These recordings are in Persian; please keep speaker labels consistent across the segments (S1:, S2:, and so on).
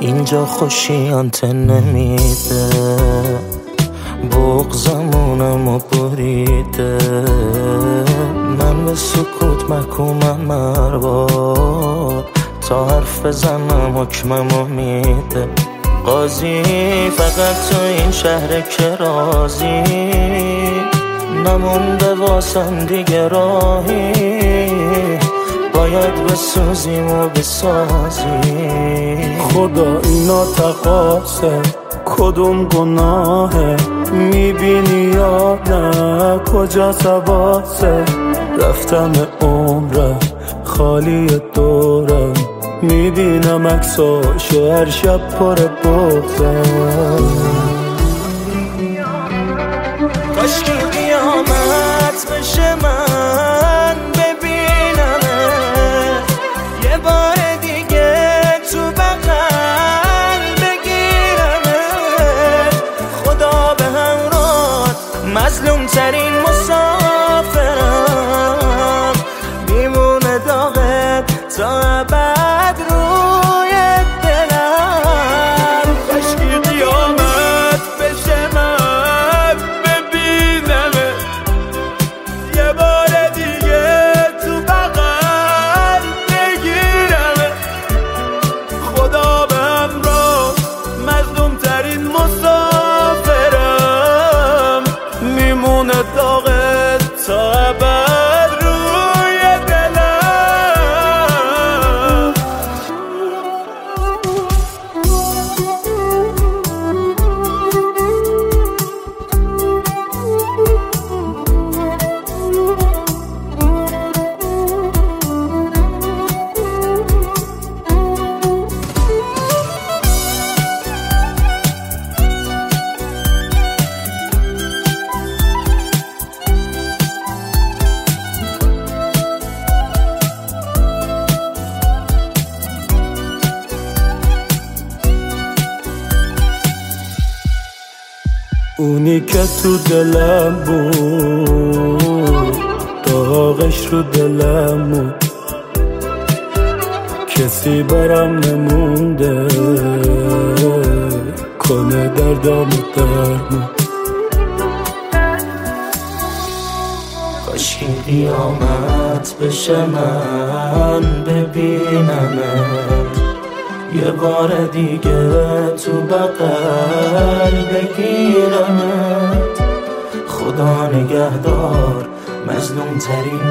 S1: اینجا خوشیانت نمیده، بغضمونمو بریده. من به سکوت محکومم ارباب، تا حرف بزنم حکممو میده. قاضی فقط تو این شهر که راضی، نمونده واسم دیگه راهی. باید بسوزیم و بسازیم.
S2: خدا اینا تقاصه، کدوم گناهه؟ میبینی یا نه کجا سواسه؟ رفتم عمرم خالی دورم، میبینم عکساشو هر شب پر بغضم.
S1: کاش که قیامت بشه من ببینمه یه بار دیگه تو بغل بگیرمه. خدا به همراه مظلوم ترین مسافرم، میمونه داغت تا ابد روی دلم.
S2: کاش که قیامت بشه من ببینمه یه بار دیگه تو بغل بگیرمه. خدا به همراه مظلوم ترین مسافرم، میمونه داغت تا ابد روی دلم. اونی که تو دلم بود، داغش رو دلم بود، کسی برام نمونده کنه دردام درمون.
S1: کاش که قیامت بشه من ببینمت یه بار دیگه تو بغل بگیرمت. خدا نگهدار مظلوم ترین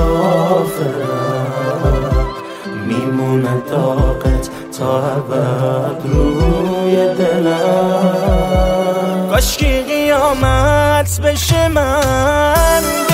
S1: مسافرم، میمونه داغت تا ابد روی دلم. کاش که قیامت بشه من